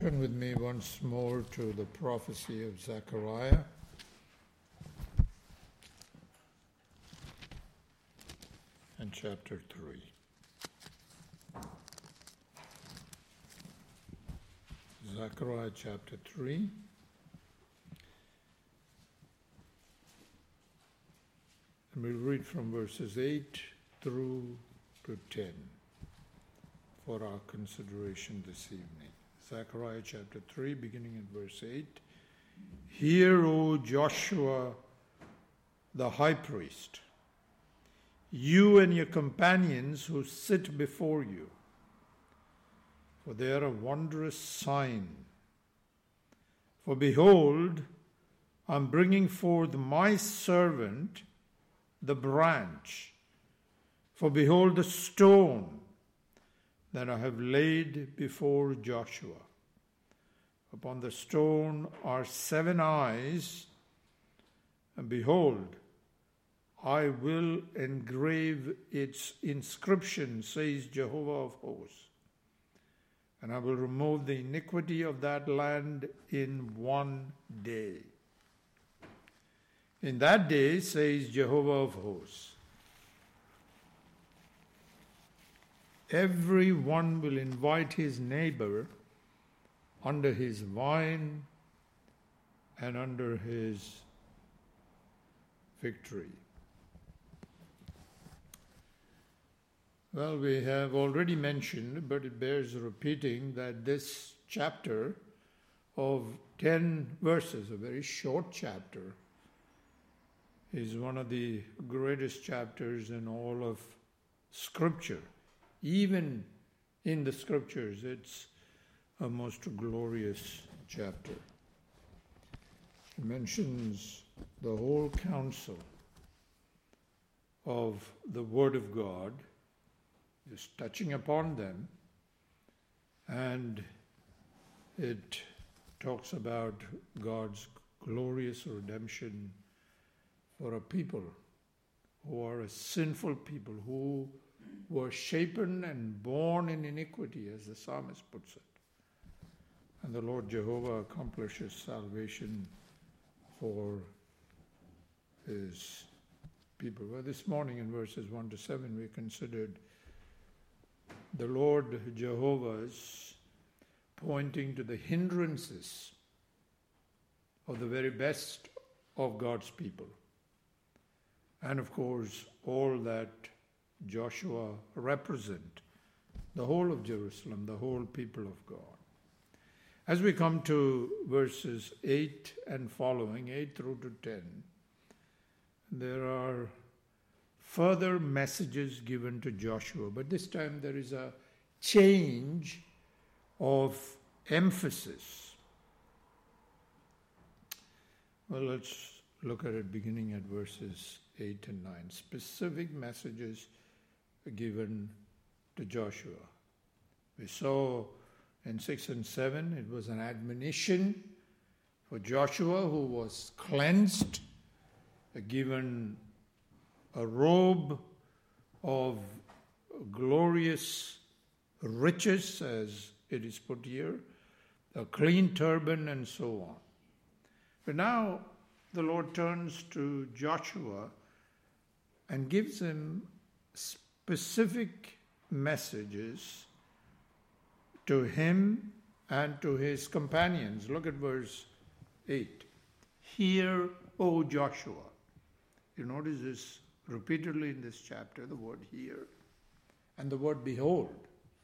Turn with me once more to the prophecy of Zechariah. And chapter 3. Zechariah chapter 3. And we'll read from verses 8 through to 10 for our consideration this evening. Zechariah chapter 3, beginning at verse 8. Hear, O Joshua, the high priest, you and your companions who sit before you, for they are a wondrous sign. For behold, I am bringing forth my servant, the branch. For behold, the stone that I have laid before Joshua. Upon the stone are 7 eyes, and behold, I will engrave its inscription, says Jehovah of hosts, and I will remove the iniquity of that land in one day. In that day, says Jehovah of hosts, every one will invite his neighbor under his vine and under his fig tree. Well, we have already mentioned, but it bears repeating, that this chapter of 10 verses, a very short chapter, is one of the greatest chapters in all of Scripture. Even in the Scriptures, it's a most glorious chapter. It mentions the whole counsel of the Word of God, just touching upon them, and it talks about God's glorious redemption for a people who are a sinful people, who were shapen and born in iniquity, as the psalmist puts it. And the Lord Jehovah accomplishes salvation for his people. Well, this morning in verses 1 to 7, we considered the Lord Jehovah's pointing to the hindrances of the very best of God's people. And of course, all that Joshua represent, the whole of Jerusalem, the whole people of God. As we come to verses 8 and following, 8 through to 10, there are further messages given to Joshua, but this time there is a change of emphasis. Well, let's look at it beginning at verses 8 and 9. Specific messages given to Joshua. We saw in 6 and 7, it was an admonition for Joshua, who was cleansed, given a robe of glorious riches, as it is put here, a clean turban, and so on. But now the Lord turns to Joshua and gives him specific messages to him and to his companions. Look at verse 8. Hear, O Joshua. You notice this repeatedly in this chapter, the word hear and the word behold.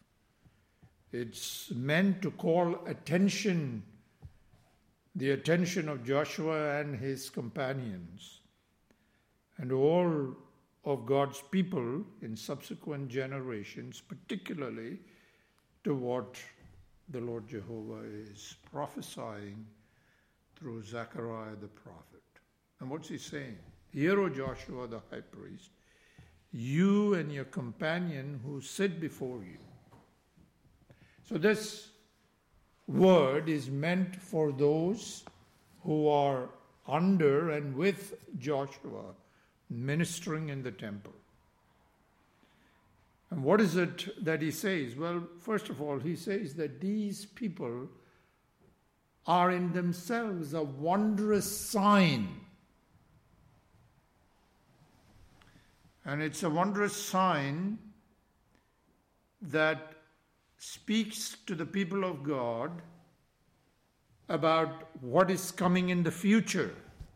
It's meant to call attention, the attention of Joshua and his companions, and all of God's people in subsequent generations, particularly to what the Lord Jehovah is prophesying through Zechariah the prophet. And what's he saying? Hear, O Joshua the high priest, you and your companion who sit before you. So this word is meant for those who are under and with Joshua ministering in the temple. And what is it that he says? Well, first of all, he says that these people are in themselves a wondrous sign. And it's a wondrous sign that speaks to the people of God about what is coming in the future.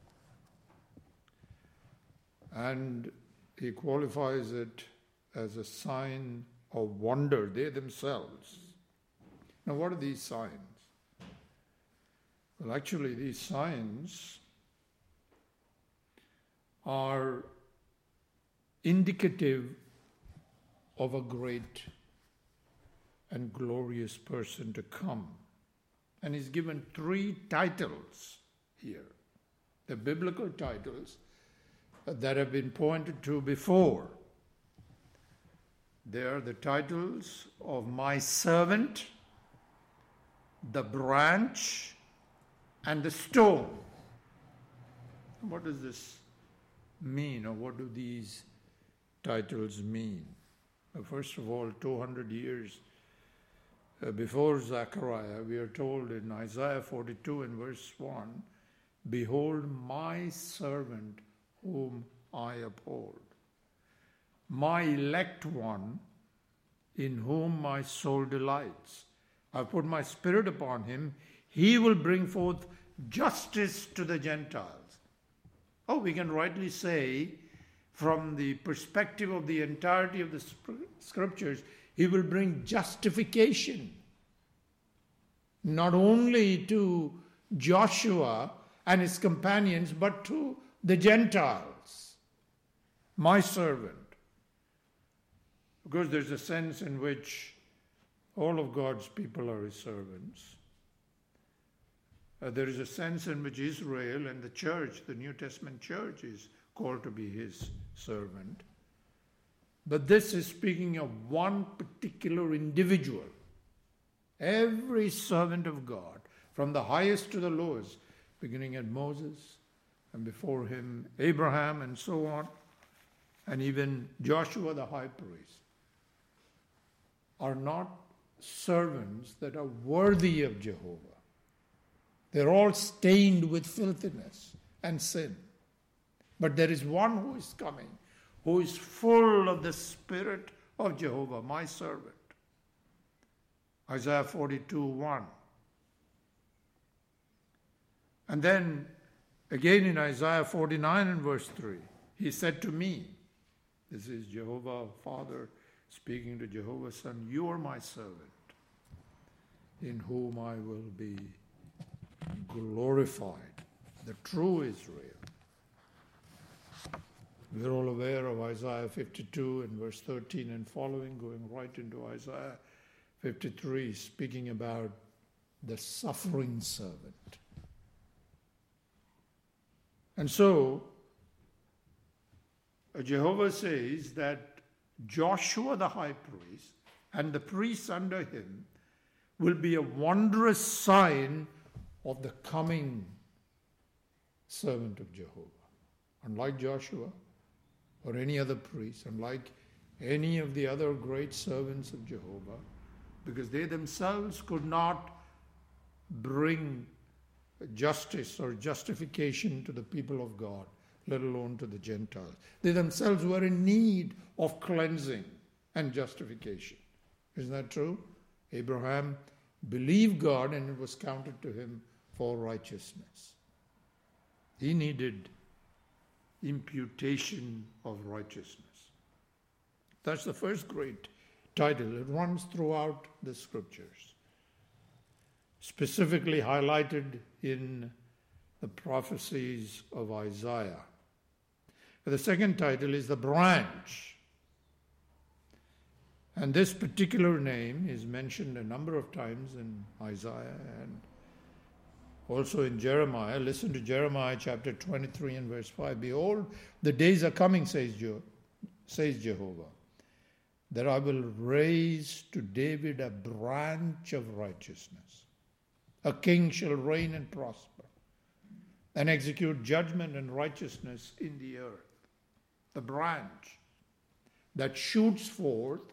And he qualifies it as a sign of wonder, they themselves. Now, what are these signs? Well, actually, these signs are indicative of a great and glorious person to come. And he's given 3 titles here. The biblical titles that have been pointed to before. They are the titles of my servant, the branch, and the stone. What does this mean, or what do these titles mean? Well, first of all, 200 years before Zechariah, we are told in Isaiah 42 and verse 1, "Behold my servant whom I uphold, my elect one in whom my soul delights. I put my spirit upon him, he will bring forth justice to the Gentiles." Oh, we can rightly say, from the perspective of the entirety of the scriptures, he will bring justification, not only to Joshua and his companions, but to the Gentiles. My servant. Because there's a sense in which all of God's people are his servants. There is a sense in which Israel and the church, the New Testament church, is called to be his servant. But this is speaking of one particular individual. Every servant of God, from the highest to the lowest, beginning at Moses, and before him Abraham, and so on, and even Joshua the high priest, are not servants that are worthy of Jehovah. They're all stained with filthiness and sin. But there is one who is coming, who is full of the Spirit of Jehovah, my servant. Isaiah 42:1. And then again in Isaiah 49 and verse 3, he said to me, this is Jehovah Father speaking to Jehovah Son, "You are my servant, in whom I will be glorified," the true Israel. We're all aware of Isaiah 52 and verse 13 and following, going right into Isaiah 53, speaking about the suffering servant. And so, Jehovah says that Joshua the high priest and the priests under him will be a wondrous sign of the coming servant of Jehovah. Unlike Joshua or any other priest, unlike any of the other great servants of Jehovah, because they themselves could not bring justice or justification to the people of God, let alone to the Gentiles. They themselves were in need of cleansing and justification. Isn't that true? Abraham believed God and it was counted to him for righteousness. He needed imputation of righteousness. That's the first great title. It runs throughout the scriptures, specifically highlighted in the prophecies of Isaiah. The second title is the branch. And this particular name is mentioned a number of times in Isaiah and also in Jeremiah. Listen to Jeremiah chapter 23 and verse 5. "Behold, the days are coming, says Jehovah, that I will raise to David a branch of righteousness. A king shall reign and prosper, and execute judgment and righteousness in the earth." The branch that shoots forth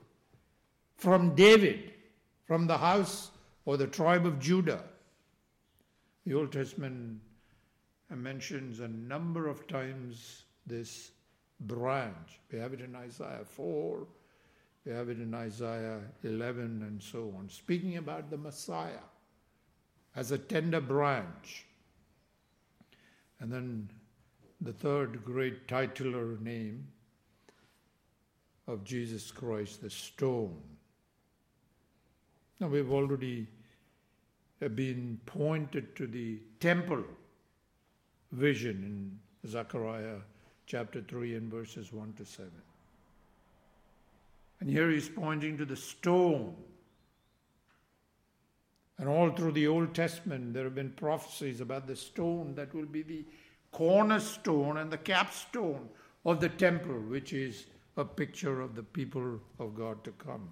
from David, from the house or the tribe of Judah, The Old Testament mentions a number of times this branch. We have it in Isaiah 4, we have it in Isaiah 11 and so on, speaking about the Messiah as a tender branch. And then the third great titular name of Jesus Christ, the stone. Now we've already been pointed to the temple vision in Zechariah chapter 3 and verses 1 to 7. And here he's pointing to the stone. And all through the Old Testament there have been prophecies about the stone that will be the cornerstone and the capstone of the temple, which is a picture of the people of God to come.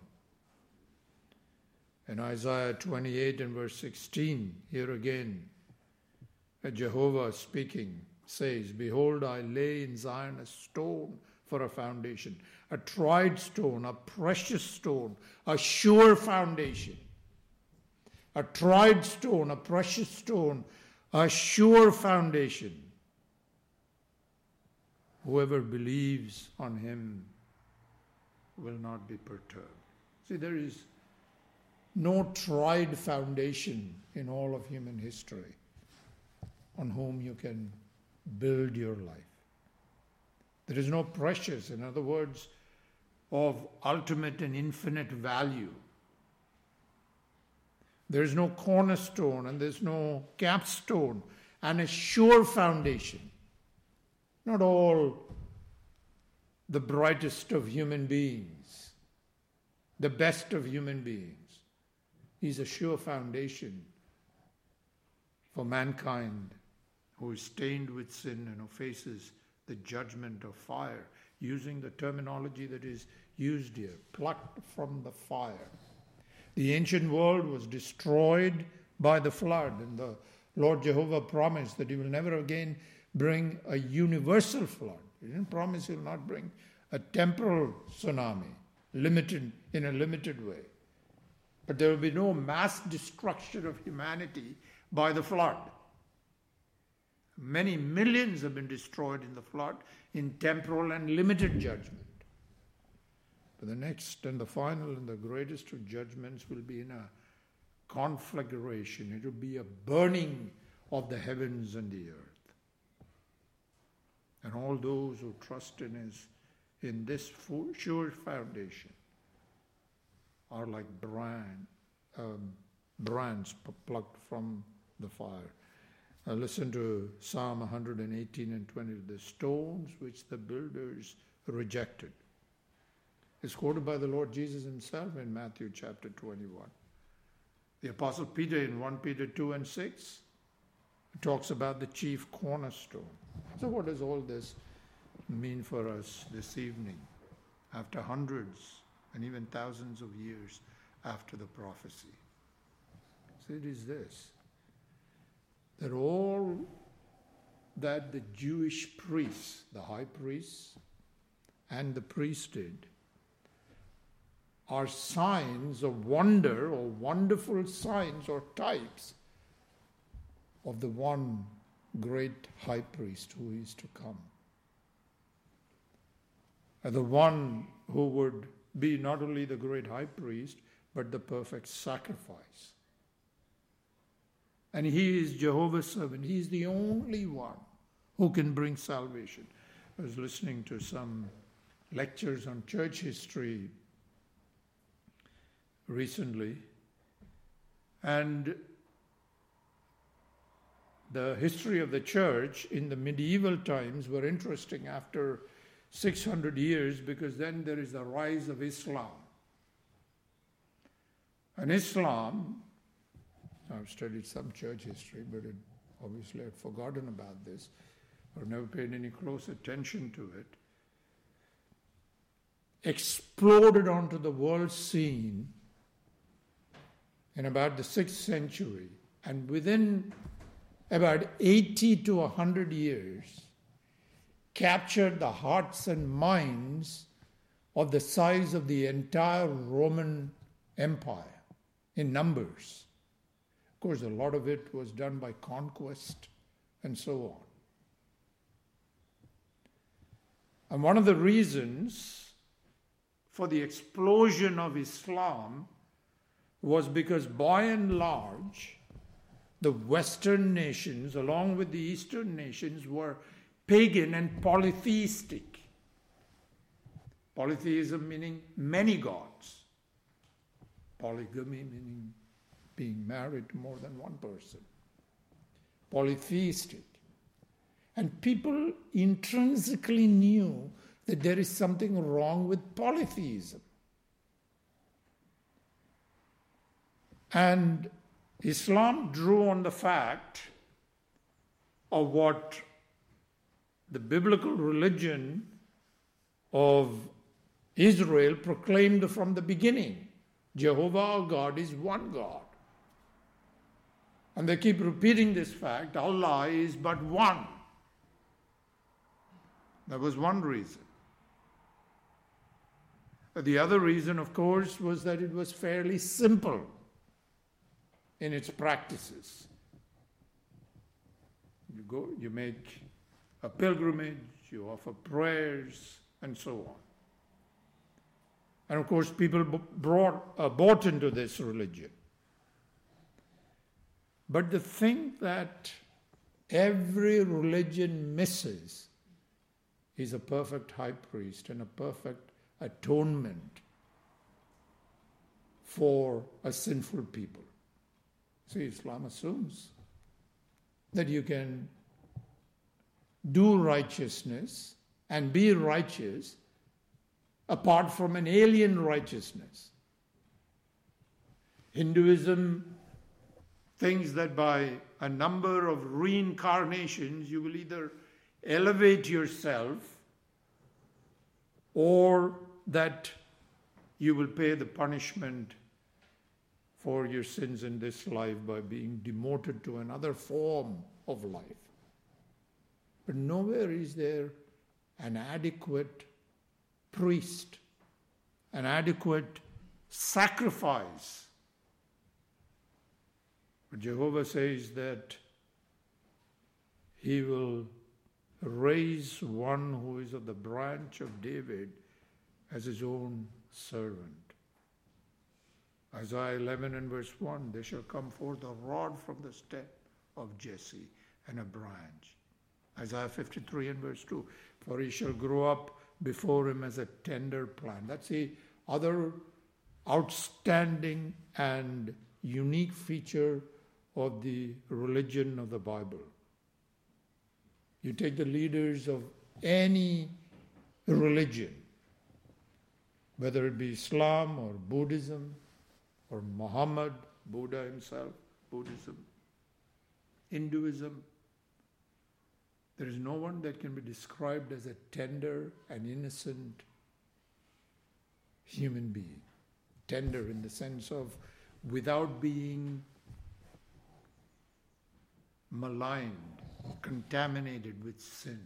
In Isaiah 28 and verse 16, here again, Jehovah speaking says, "Behold, I lay in Zion a stone for a foundation, a tried stone, a precious stone, a sure foundation." A tried stone, a precious stone, a sure foundation. Whoever believes on him will not be perturbed. See, there is no tried foundation in all of human history on whom you can build your life. There is no precious, in other words, of ultimate and infinite value. There is no cornerstone and there's no capstone and a sure foundation. Not all the brightest of human beings, the best of human beings. He's a sure foundation for mankind who is stained with sin and who faces the judgment of fire, using the terminology that is used here, plucked from the fire. The ancient world was destroyed by the flood, and the Lord Jehovah promised that he will never again bring a universal flood. He didn't promise he will not bring a temporal tsunami, limited in a limited way. But there will be no mass destruction of humanity by the flood. Many millions have been destroyed in the flood in temporal and limited judgment. But the next and the final and the greatest of judgments will be in a conflagration. It will be a burning of the heavens and the earth. And all those who trust in this sure foundation are like brands plucked from the fire. Listen to Psalm 118 and 20. The stones which the builders rejected. It's quoted by the Lord Jesus himself in Matthew chapter 21. The Apostle Peter in 1 Peter 2 and 6 talks about the chief cornerstone. So what does all this mean for us this evening, after hundreds and even thousands of years after the prophecy? So it is this, that all that the Jewish priests, the high priests and the priest did, are signs of wonder or wonderful signs or types of the one great high priest who is to come. And the one who would be not only the great high priest, but the perfect sacrifice. And he is Jehovah's servant. He is the only one who can bring salvation. I was listening to some lectures on church history recently, and the history of the church in the medieval times were interesting after 600 years, because then there is the rise of Islam. And Islam, I've studied some church history, but obviously I'd forgotten about this or never paid any close attention to it, exploded onto the world scene in about the 6th century, and within about 80 to 100 years, captured the hearts and minds of the size of the entire Roman Empire in numbers. Of course, a lot of it was done by conquest and so on. And one of the reasons for the explosion of Islam was because by and large, the Western nations, along with the Eastern nations, were pagan and polytheistic. Polytheism meaning many gods. Polygamy meaning being married to more than one person. Polytheistic. And people intrinsically knew that there is something wrong with polytheism. And Islam drew on the fact of what the biblical religion of Israel proclaimed from the beginning. Jehovah our God is one God. And they keep repeating this fact, Allah is but one. That was one reason. The other reason, of course, was that it was fairly simple in its practices. You go, you make a pilgrimage, you offer prayers, and so on. And of course, people bought into this religion. But the thing that every religion misses is a perfect high priest and a perfect atonement for a sinful people. See, Islam assumes that you can do righteousness and be righteous apart from an alien righteousness. Hinduism thinks that by a number of reincarnations you will either elevate yourself or that you will pay the punishment for your sins in this life by being demoted to another form of life. But nowhere is there an adequate priest, an adequate sacrifice. But Jehovah says that He will raise one who is of the branch of David as His own servant. Isaiah 11 and verse 1, there shall come forth a rod from the stem of Jesse and a branch. Isaiah 53 and verse 2, for he shall grow up before him as a tender plant. That's the other outstanding and unique feature of the religion of the Bible. You take the leaders of any religion, whether it be Islam or Buddhism or Muhammad, Buddha himself, Buddhism, Hinduism, there is no one that can be described as a tender and innocent human being. Tender in the sense of without being maligned, contaminated with sin.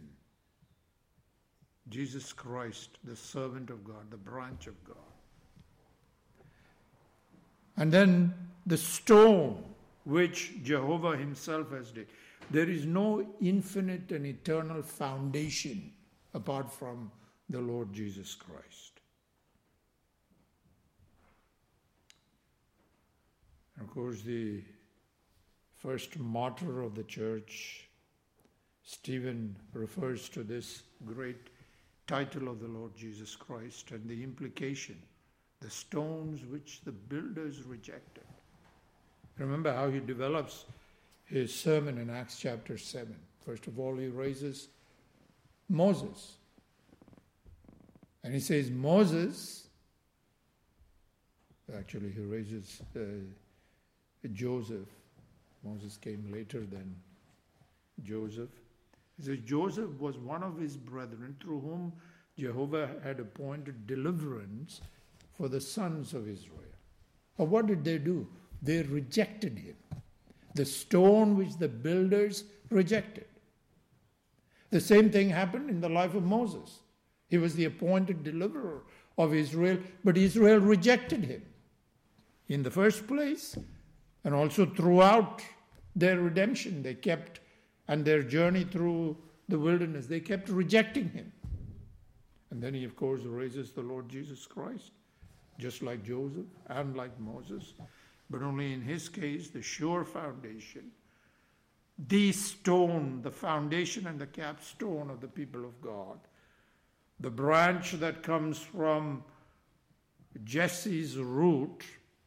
Jesus Christ, the servant of God, the branch of God. And then the stone which Jehovah himself has laid. There is no infinite and eternal foundation apart from the Lord Jesus Christ. And of course, the first martyr of the church, Stephen, refers to this great title of the Lord Jesus Christ and the implication, the stones which the builders rejected. Remember how he develops his sermon in Acts chapter 7. First of all, he raises Moses. And he says, Moses, actually he raises Joseph. Moses came later than Joseph. He says, Joseph was one of his brethren through whom Jehovah had appointed deliverance for the sons of Israel. But what did they do? They rejected him. The stone which the builders rejected. The same thing happened in the life of Moses. He was the appointed deliverer of Israel, but Israel rejected him. In the first place, And also throughout their redemption, they kept, and their journey through the wilderness, they kept rejecting him. And then he, of course, raises the Lord Jesus Christ, just like Joseph and like Moses, but only in his case, the sure foundation, the stone, the foundation and the capstone of the people of God, the branch that comes from Jesse's root,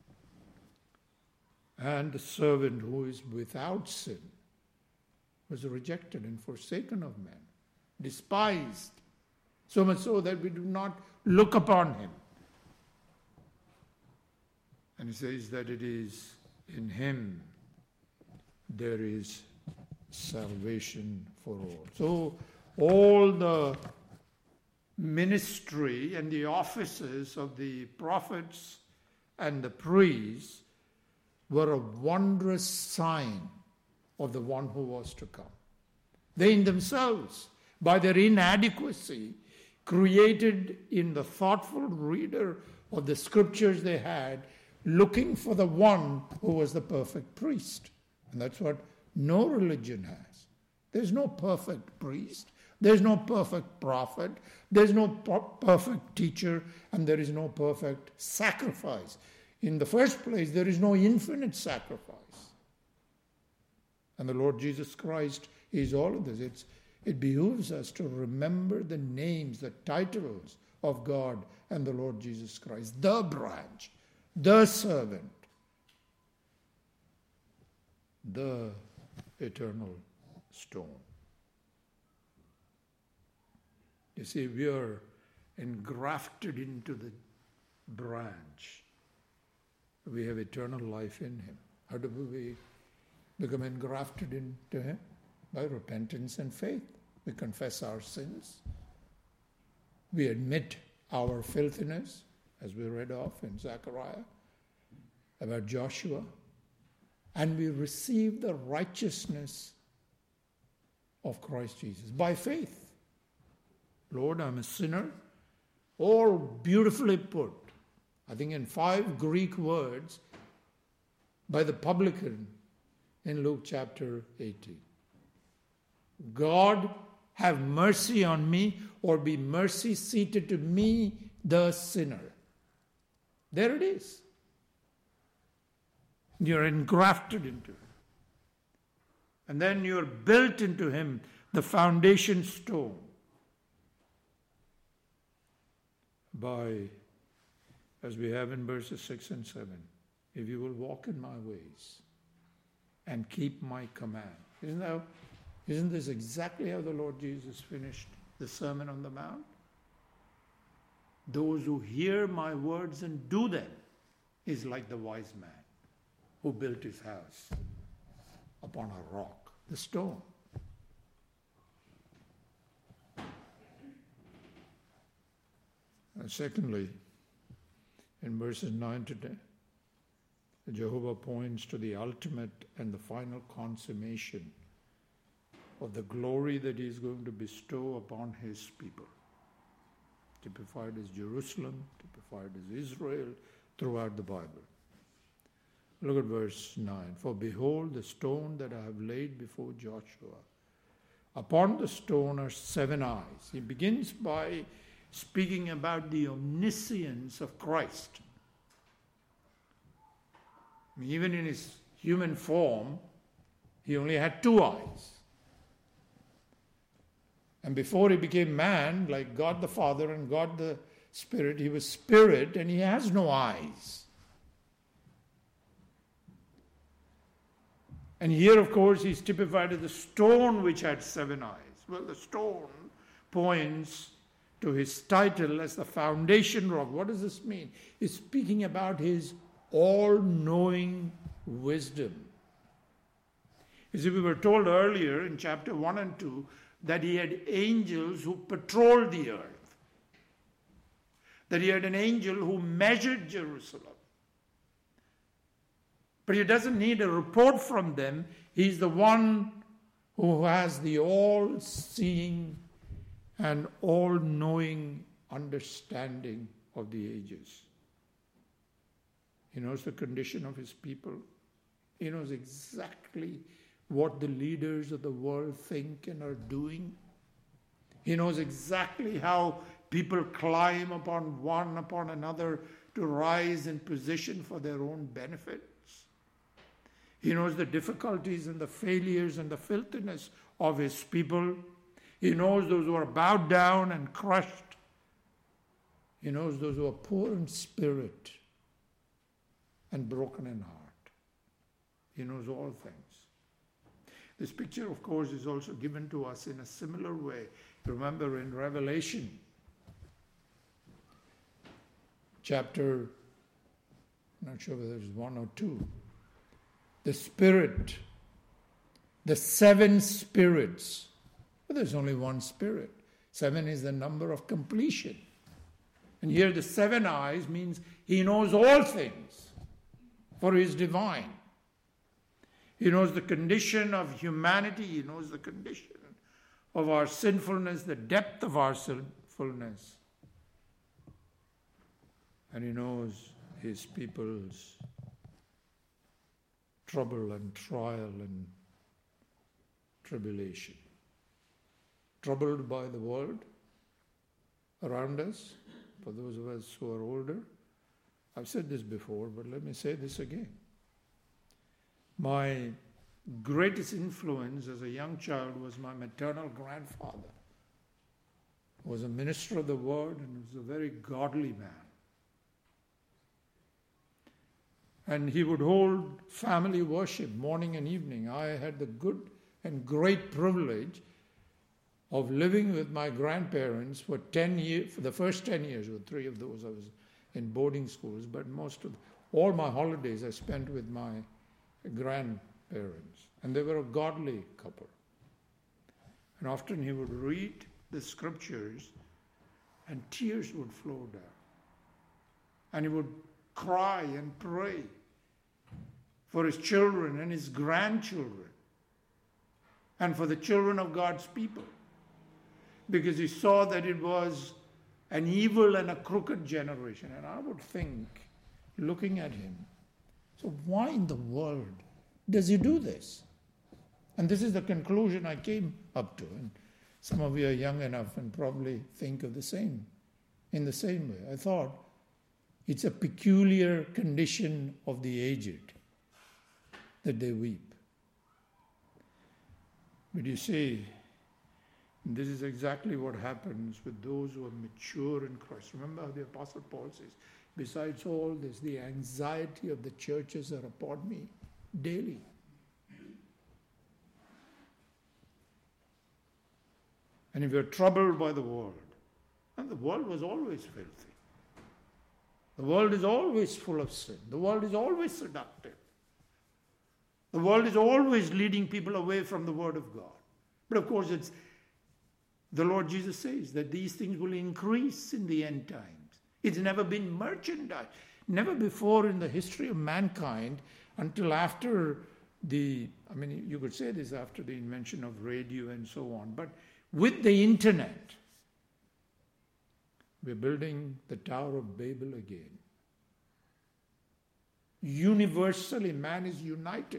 and the servant who is without sin, was rejected and forsaken of men, despised, so much so that we do not look upon him. And he says that it is in him there is salvation for all. So all the ministry and the offices of the prophets and the priests were a wondrous sign of the one who was to come. They in themselves, by their inadequacy, created in the thoughtful reader of the scriptures they had, looking for the one who was the perfect priest. And that's what no religion has. There's no perfect priest. There's no perfect prophet. There's no perfect teacher. And there is no perfect sacrifice. In the first place, there is no infinite sacrifice. And the Lord Jesus Christ is all of this. It behooves us to remember the names, the titles of God and the Lord Jesus Christ. The branch, the servant, the eternal stone. You see, we are engrafted into the branch. We have eternal life in him. How do we become engrafted into him? By repentance and faith. We confess our sins. We admit our filthiness, as we read of in Zechariah, about Joshua. And we receive the righteousness of Christ Jesus by faith. Lord, I'm a sinner. All beautifully put, I think in 5 Greek words, by the publican in Luke chapter 18. God, have mercy on me, or be mercy seated to me, the sinner. There it is. You're engrafted into him. And then you're built into him, the foundation stone, by, as we have in verses 6 and 7, if you will walk in my ways and keep my command. Isn't this exactly how the Lord Jesus finished the Sermon on the Mount? Those who hear my words and do them is like the wise man who built his house upon a rock, the stone. And secondly, in verses 9 to 10, Jehovah points to the ultimate and the final consummation of the glory that he is going to bestow upon his people, typified as Jerusalem, typified as Israel, throughout the Bible. Look at verse 9. For behold, the stone that I have laid before Joshua, upon the stone are 7 eyes. He begins by speaking about the omniscience of Christ. Even in his human form, he only had 2 eyes. And before he became man, like God the Father and God the Spirit, he was spirit and he has no eyes. And here, of course, he's typified as the stone which had 7 eyes. Well, the stone points to his title as the foundation rock. What does this mean? He's speaking about his all-knowing wisdom. You see, we were told earlier in chapter 1 and 2 that he had angels who patrolled the earth, that he had an angel who measured Jerusalem. But he doesn't need a report from them. He's the one who has the all-seeing and all-knowing understanding of the ages. He knows the condition of his people. He knows exactly what the leaders of the world think and are doing. He knows exactly how people climb upon one upon another to rise in position for their own benefits. He knows the difficulties and the failures and the filthiness of his people. He knows those who are bowed down and crushed. He knows those who are poor in spirit and broken in heart. He knows all things. This picture, of course, is also given to us in a similar way. Remember in Revelation, chapter, I'm not sure whether it's 1 or 2, the Spirit, the 7 spirits. Well, there's only one Spirit. 7 is the number of completion. And here the 7 eyes means he knows all things, for he is divine. He knows the condition of humanity. He knows the condition of our sinfulness, the depth of our sinfulness. And he knows his people's trouble and trial and tribulation. Troubled by the world around us, for those of us who are older. I've said this before, but let me say this again. My greatest influence as a young child was my maternal grandfather, who was a minister of the word and was a very godly man. And he would hold family worship morning and evening. I had the good and great privilege of living with my grandparents for 10 years, for the first 10 years, or 3 of those I was in boarding schools, but all my holidays I spent with my grandparents. And they were a godly couple. And often he would read the scriptures and tears would flow down. And he would cry and pray for his children and his grandchildren and for the children of God's people, because he saw that it was an evil and a crooked generation. And I would think, looking at him, so why in the world does he do this? And this is the conclusion I came up to. And some of you are young enough and probably think of in the same way. I thought, it's a peculiar condition of the aged that they weep. But you see, this is exactly what happens with those who are mature in Christ. Remember how the Apostle Paul says, besides all this, the anxiety of the churches are upon me daily. And if you're troubled by the world, and the world was always filthy. The world is always full of sin. The world is always seductive. The world is always leading people away from the Word of God. But of course, the Lord Jesus says that these things will increase in the end times. It's never been merchandise. Never before in the history of mankind, until after you could say this after the invention of radio and so on, but with the internet, we're building the Tower of Babel again. Universally, man is united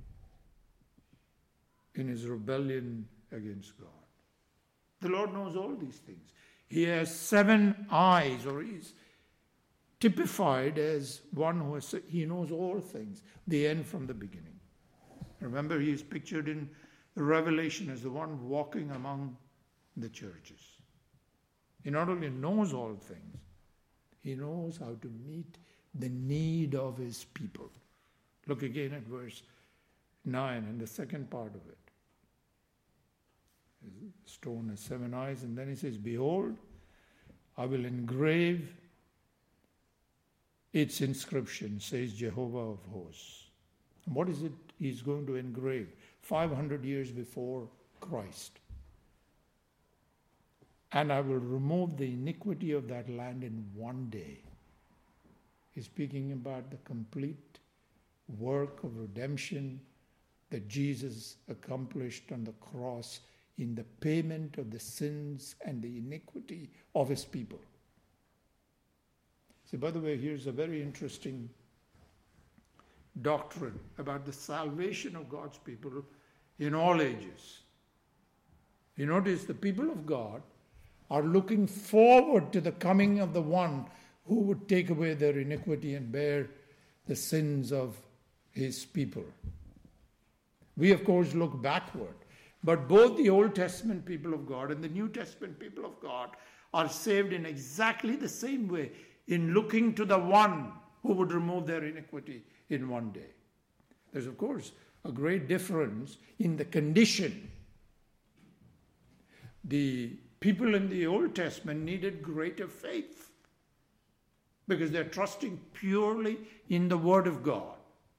in his rebellion against God. The Lord knows all these things. He has 7 eyes, or he's typified as one he knows all things, the end from the beginning. Remember, he is pictured in the Revelation as the one walking among the churches. He not only knows all things, he knows how to meet the need of his people. Look again at verse 9 and the second part of it. The stone has 7 eyes, and then he says, behold, I will engrave its inscription, says Jehovah of hosts. And what is it he's going to engrave? 500 years before Christ. And I will remove the iniquity of that land in one day. He's speaking about the complete work of redemption that Jesus accomplished on the cross in the payment of the sins and the iniquity of his people. So, by the way, here's a very interesting doctrine about the salvation of God's people in all ages. You notice the people of God are looking forward to the coming of the one who would take away their iniquity and bear the sins of his people. We, of course, look backward. But both the Old Testament people of God and the New Testament people of God are saved in exactly the same way, in looking to the one who would remove their iniquity in one day. There's, of course, a great difference in the condition. The people in the Old Testament needed greater faith because they're trusting purely in the Word of God.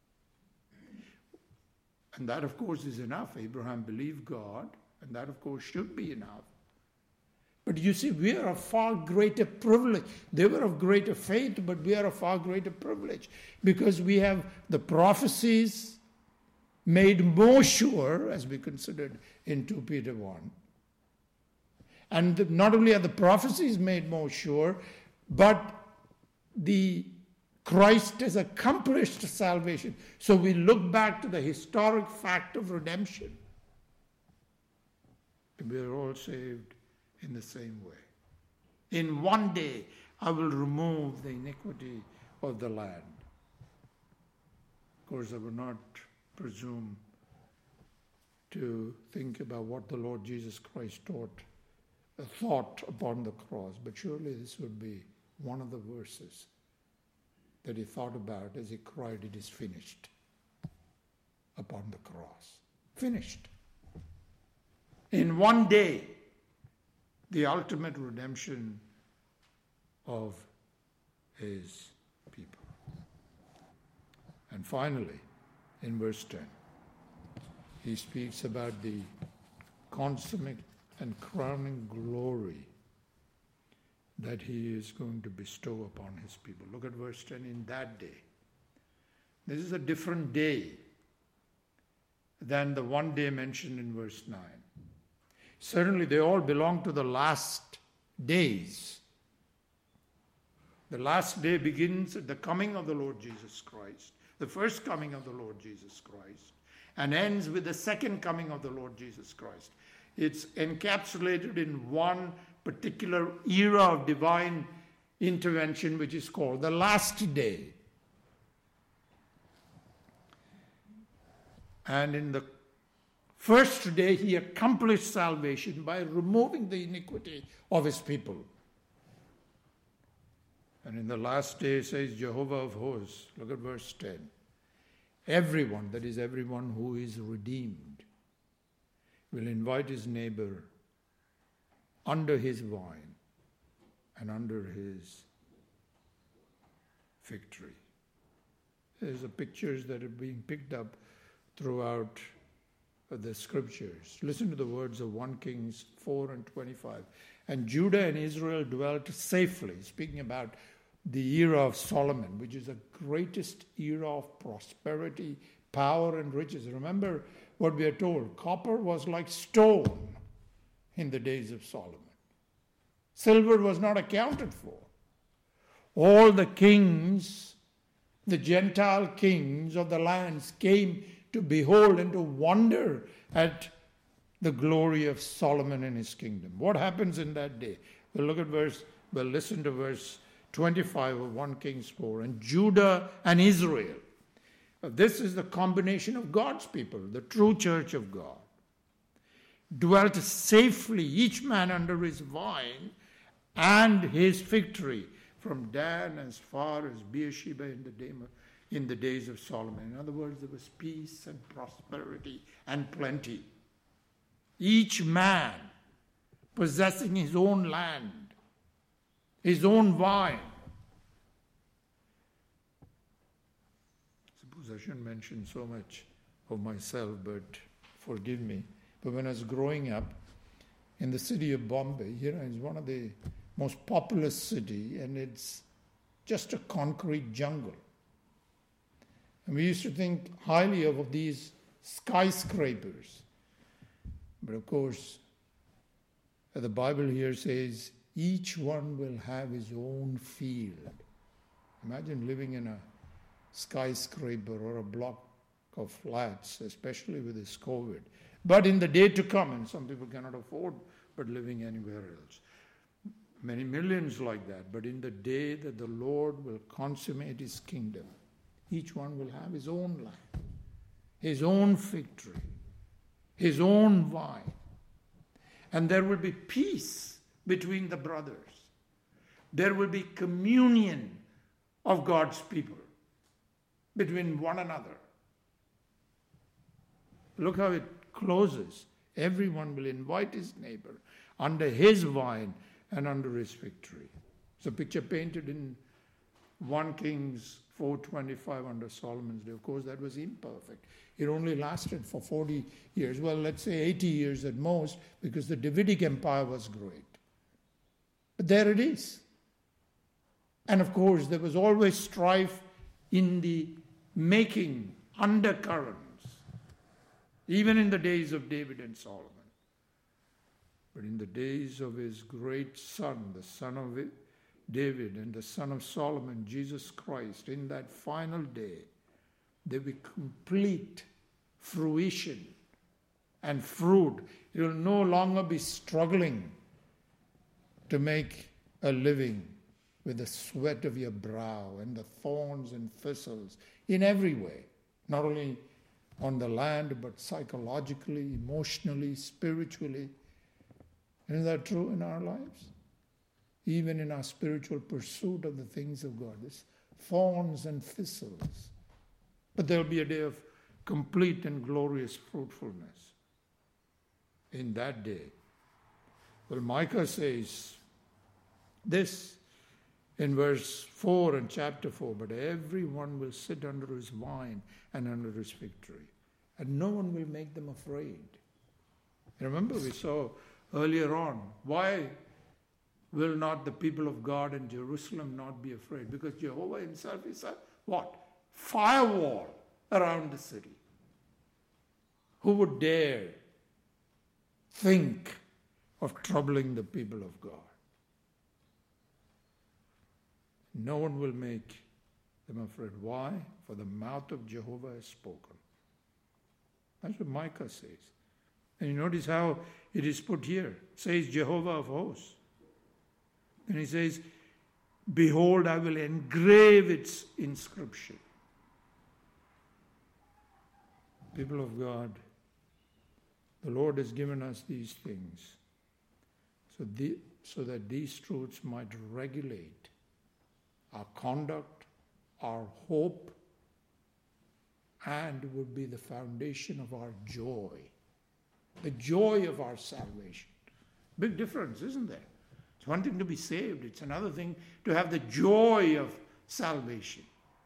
And that, of course, is enough. Abraham believed God, and that, of course, should be enough. But you see, we are of far greater privilege. They were of greater faith, but we are of far greater privilege because we have the prophecies made more sure, as we considered in 2 Peter 1. And not only are the prophecies made more sure, but the Christ has accomplished salvation. So we look back to the historic fact of redemption. We are all saved in the same way. In one day, I will remove the iniquity of the land. Of course, I will not presume to think about what the Lord Jesus Christ thought upon the cross, but surely this would be one of the verses that he thought about as he cried, "It is finished," upon the cross. Finished. In one day, the ultimate redemption of his people. And finally, in verse 10, he speaks about the consummate and crowning glory that he is going to bestow upon his people. Look at verse 10, in that day. This is a different day than the one day mentioned in verse 9. Certainly they all belong to the last days. The last day begins at the coming of the Lord Jesus Christ, the first coming of the Lord Jesus Christ, and ends with the second coming of the Lord Jesus Christ. It's encapsulated in one particular era of divine intervention, which is called the last day. And in the first day, he accomplished salvation by removing the iniquity of his people. And in the last day, says Jehovah of hosts, look at verse 10. Everyone, that is everyone who is redeemed, will invite his neighbor under his vine and under his fig tree. There's the pictures that are being picked up throughout the scriptures. Listen to the words of 1 Kings 4 and 25. And Judah and Israel dwelt safely, speaking about the era of Solomon, which is the greatest era of prosperity, power, and riches. Remember what we are told. Copper was like stone in the days of Solomon. Silver was not accounted for. All the kings, the Gentile kings of the lands, came to behold and to wonder at the glory of Solomon and his kingdom. What happens in that day? We'll listen to verse 25 of 1 Kings 4. And Judah and Israel. This is the combination of God's people, the true church of God. Dwelt safely, each man under his vine and his fig tree, from Dan as far as Beersheba in the days of Solomon. In other words, there was peace and prosperity and plenty. Each man possessing his own land, his own vine. Suppose I shouldn't mention so much of myself, but forgive me. But when I was growing up in the city of Bombay, it's one of the most populous city, and it's just a concrete jungle. And we used to think highly of these skyscrapers. But of course, the Bible here says, each one will have his own field. Imagine living in a skyscraper or a block of flats, especially with this COVID. But in the day to come, and some people cannot afford but living anywhere else, many millions like that, but in the day that the Lord will consummate His kingdom, each one will have his own land, his own fig tree, his own vine. And there will be peace between the brothers. There will be communion of God's people between one another. Look how it closes. Everyone will invite his neighbor under his vine and under his fig tree. It's a picture painted in 1 Kings 4:25 under Solomon's day. Of course, that was imperfect. It only lasted for 40 years. Well, let's say 80 years at most, because the Davidic Empire was great. But there it is. And of course, there was always strife in the making, undercurrents, even in the days of David and Solomon. But in the days of his great son, the son of David and the son of Solomon, Jesus Christ, in that final day, there will be complete fruition and fruit. You will no longer be struggling to make a living with the sweat of your brow and the thorns and thistles in every way, not only on the land, but psychologically, emotionally, spiritually. Isn't that true in our lives? Even in our spiritual pursuit of the things of God, there's thorns and thistles. But there will be a day of complete and glorious fruitfulness in that day. Well, Micah says this in verse 4 in chapter 4, but everyone will sit under his vine and under his fig tree, and no one will make them afraid. Remember, we saw earlier on, why will not the people of God in Jerusalem not be afraid? Because Jehovah himself is a what? Firewall around the city. Who would dare think of troubling the people of God? No one will make them afraid. Why? For the mouth of Jehovah has spoken. That's what Micah says. And you notice how it is put here. It says Jehovah of hosts. And he says, behold, I will engrave its inscription. People of God, the Lord has given us these things so that these truths might regulate our conduct, our hope, and would be the foundation of our joy. The joy of our salvation. Big difference, isn't there? It's one thing to be saved. It's another thing to have the joy of salvation.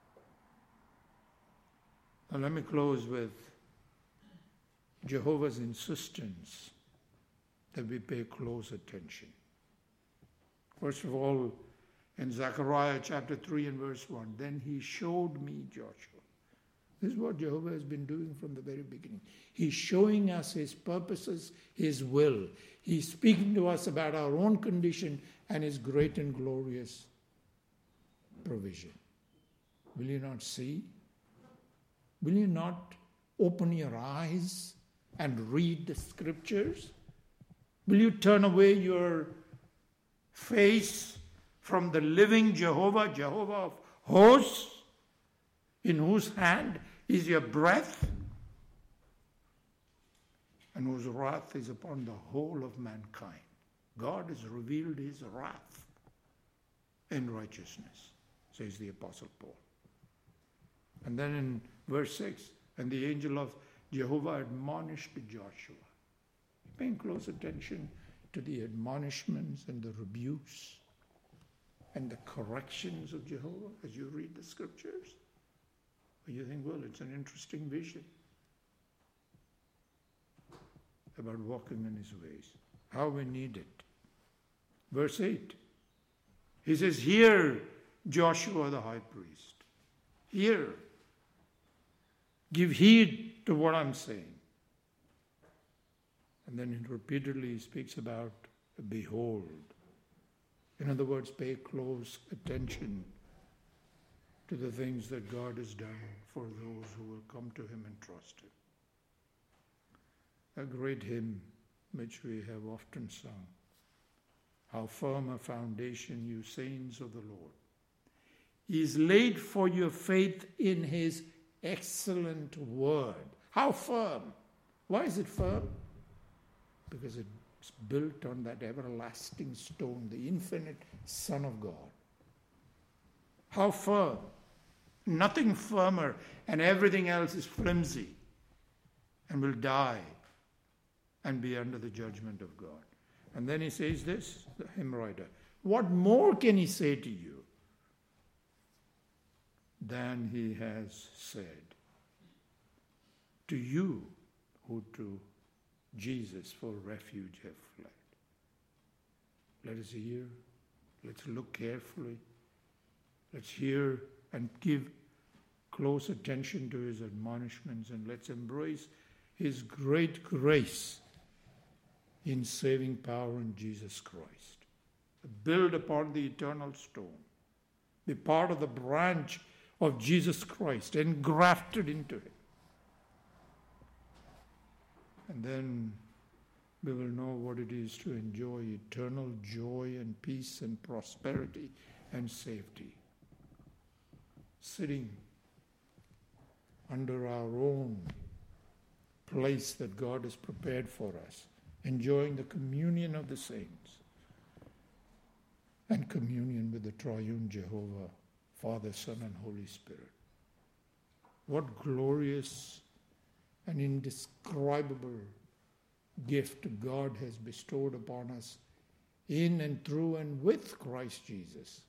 Now let me close with Jehovah's insistence that we pay close attention. First of all, in Zechariah chapter 3 and verse 1, then he showed me Joshua. This is what Jehovah has been doing from the very beginning. He's showing us his purposes, his will. He's speaking to us about our own condition and his great and glorious provision. Will you not see? Will you not open your eyes and read the scriptures? Will you turn away your face from the living Jehovah, Jehovah of hosts, in whose hand is your breath, and whose wrath is upon the whole of mankind? God has revealed his wrath in righteousness, says the Apostle Paul. And then in verse 6, and the angel of Jehovah admonished Joshua. Paying close attention to the admonishments and the rebukes and the corrections of Jehovah as you read the scriptures. You think, well, it's an interesting vision about walking in his ways. How we need it. Verse 8. He says, hear, Joshua the high priest. Hear. Give heed to what I'm saying. And then he repeatedly speaks about behold. In other words, pay close attention to the things that God has done for those who will come to him and trust him. A great hymn which we have often sung. How firm a foundation, you saints of the Lord, is laid for your faith in his excellent word. How firm? Why is it firm? Because it's built on that everlasting stone, the infinite Son of God. How firm? Nothing firmer, and everything else is flimsy and will die and be under the judgment of God. And then he says this, the hymn writer, what more can he say to you than he has said? To you who to Jesus for refuge have fled. Let us hear, let's look carefully, let's hear and give close attention to his admonishments, and let's embrace his great grace in saving power in Jesus Christ. Build upon the eternal stone. Be part of the branch of Jesus Christ, engrafted into him. And then we will know what it is to enjoy eternal joy and peace and prosperity and safety. Sitting under our own place that God has prepared for us, enjoying the communion of the saints and communion with the triune Jehovah, Father, Son, and Holy Spirit. What glorious and indescribable gift God has bestowed upon us in and through and with Christ Jesus.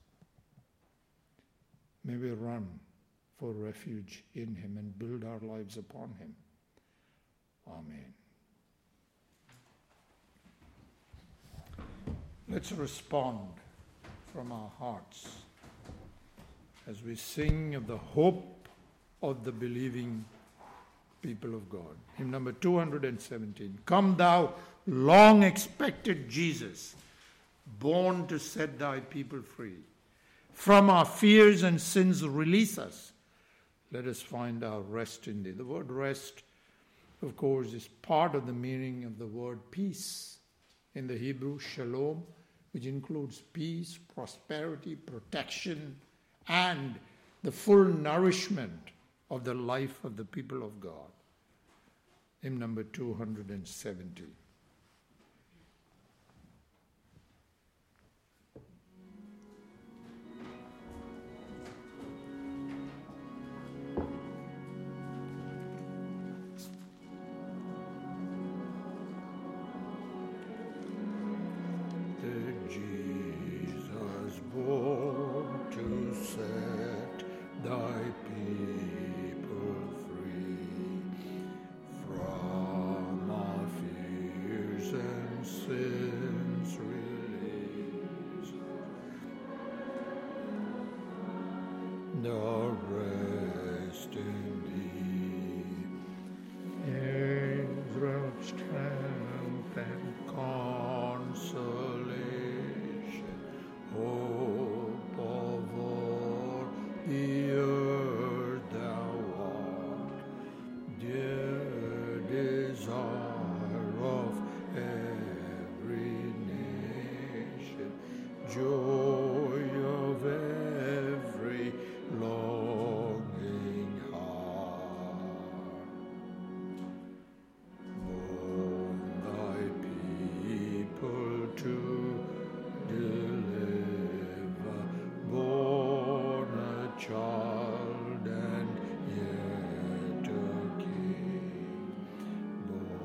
May we run for refuge in him and build our lives upon him. Amen. Let's respond from our hearts as we sing of the hope of the believing people of God. Hymn number 217. Come thou long expected Jesus, born to set thy people free. From our fears and sins release us. Let us find our rest in thee. The word rest, of course, is part of the meaning of the word peace in the Hebrew, shalom, which includes peace, prosperity, protection, and the full nourishment of the life of the people of God. Hymn number 270.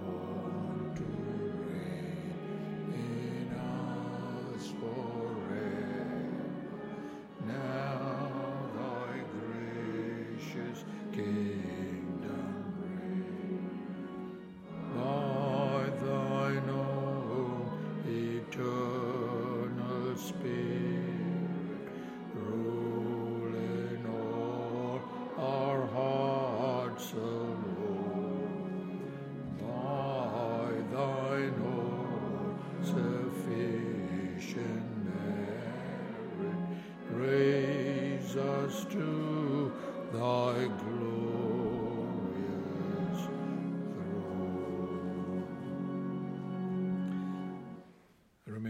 Forever.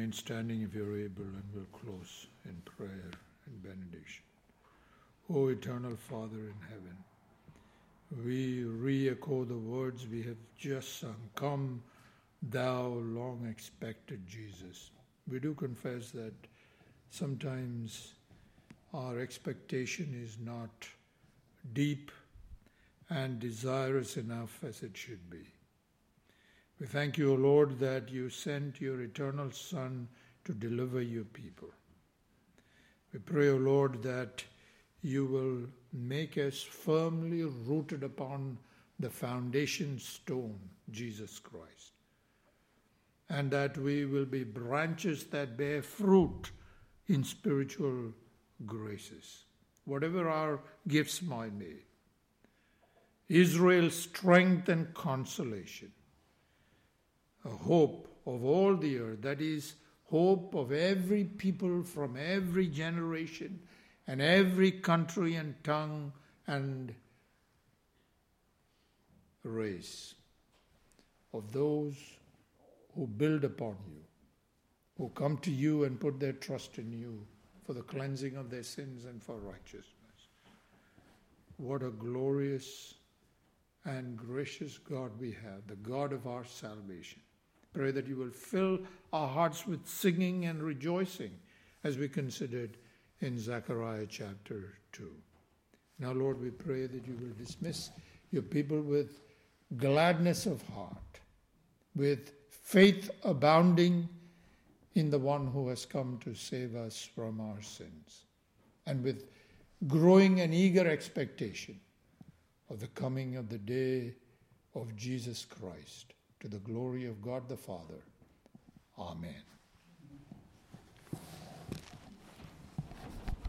Remain standing if you're able, and we'll close in prayer and benediction. O eternal Father in heaven, we re-echo the words we have just sung. Come, thou long expected Jesus. We do confess that sometimes our expectation is not deep and desirous enough as it should be. We thank you, O Lord, that you sent your eternal Son to deliver your people. We pray, O Lord, that you will make us firmly rooted upon the foundation stone, Jesus Christ, and that we will be branches that bear fruit in spiritual graces, whatever our gifts might be. Israel's strength and consolation, a hope of all the earth, that is, hope of every people from every generation and every country and tongue and race, of those who build upon you, who come to you and put their trust in you for the cleansing of their sins and for righteousness. What a glorious and gracious God we have, the God of our salvation. Pray that you will fill our hearts with singing and rejoicing as we considered in Zechariah chapter 2. Now, Lord, we pray that you will dismiss your people with gladness of heart, with faith abounding in the one who has come to save us from our sins, and with growing and eager expectation of the coming of the day of Jesus Christ, to the glory of God the Father. Amen.